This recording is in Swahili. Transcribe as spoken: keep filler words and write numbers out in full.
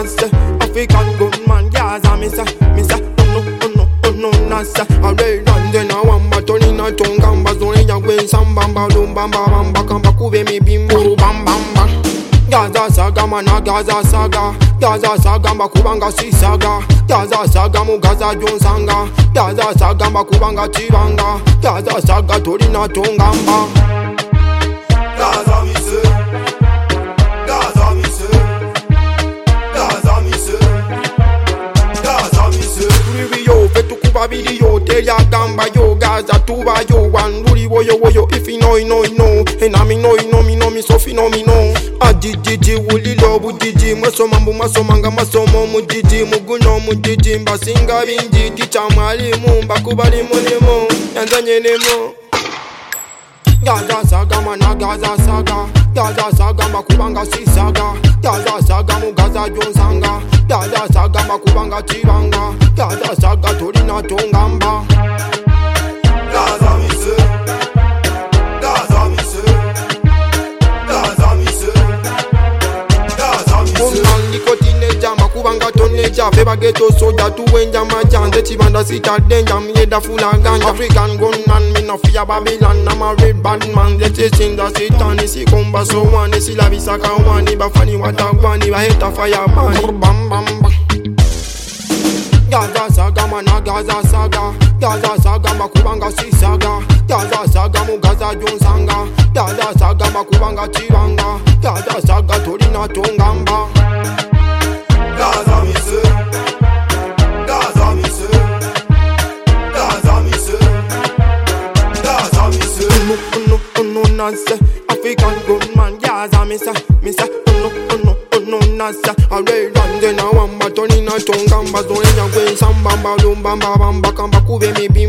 nasa. African gunman, Gaza, me say, me say, oh no, oh no, oh no, nasa. I lay London, I want my turn in a tongue, gamba, zone, young way, some bamba, loom, bamba, bamba, kamba, kube, me, bimbo, bam, bam, bam. Gaza saga, mana, Gaza saga. Gaza saga, makubanga, si saga. Gaza saga, mugaza, jonsanga. Gaza saga, makubanga, chivanga. Gaza saga, torina, tongamba. Gaza, mi se. Gaza, mi se. Gaza, mi se. Gaza, mi se. Uriwi yo, fetu kuba video, teria gamba yo. Gaza tuba yo, one ruri wo yo wo yo. If you know, you know, you know. And I me know, you know, me know, me so fi know, me know. Ajijiji wuli lobu jiji. Maso mambu maso manga maso momu jiji. Muguno mu jiji mbasinga binji. Ticha mwalimu mbakubali mulimo. Yanzanye nemo. Gaza saga mana Gaza saga. Gaza saga makubanga si saga. Gaza saga mugaza jonsanga. Gaza saga makubanga chivanga. Gaza saga torina tongamba. Gaza, mi se. Gaza, mi se. Gaza, mi se. Gaza, mi se. Munangi kotineja makubanga toneja. Feba geto soja tuwenja majande. Chibanda sita denja mieda fula ganja. African gunman me no fear Babylon. I'm a real bad man. Let's change the satan. Isi kumba so one. Isi la bisaka one. Iba fani watagwani. Iba heta fire man. Bam bam bam. Gaza saga mana Gaza saga. Gaza saga makubanga si saga. Gaza saga mugaza jonsanga. Gaza saga makubanga chivanga. Gaza saga torina tongamba. Gaza, mi se. Gaza, mi se. Gaza, mi se. Gaza, mi se. Oh no, oh no, oh no, nasa. African gunman, Gaza, me say, me say, oh no, oh no, oh no, nasa. I lay London, I want my turn in a tongue, gamba, zone, young way, some bamba, loom, bamba, bamba, kamba, kube, me, bim.